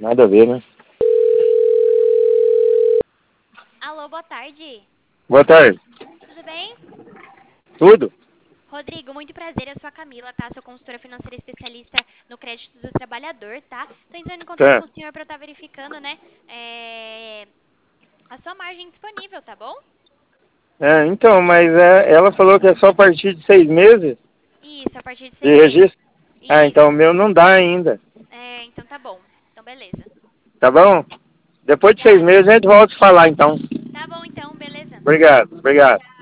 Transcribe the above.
Nada a ver, né? Alô, boa tarde. Boa tarde. Tudo bem? Tudo? Rodrigo, muito prazer. Eu sou a Camila, tá? Sou consultora financeira especialista no crédito do trabalhador, tá? Tô entrando em contato com Tá. o senhor para estar verificando, né, a sua margem disponível, tá bom? Então, mas ela falou que é só a partir de 6 meses Isso, a partir de de 6 meses. registro. Então o Isso. meu não dá ainda. Então tá bom. Então beleza. Tá bom? Depois de seis Obrigada. meses a gente volta a falar, então. Tá bom então, beleza. Obrigado, obrigado.